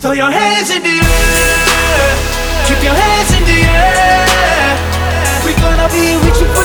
Throw your hands in the air, keep your hands in the air. We're gonna be with you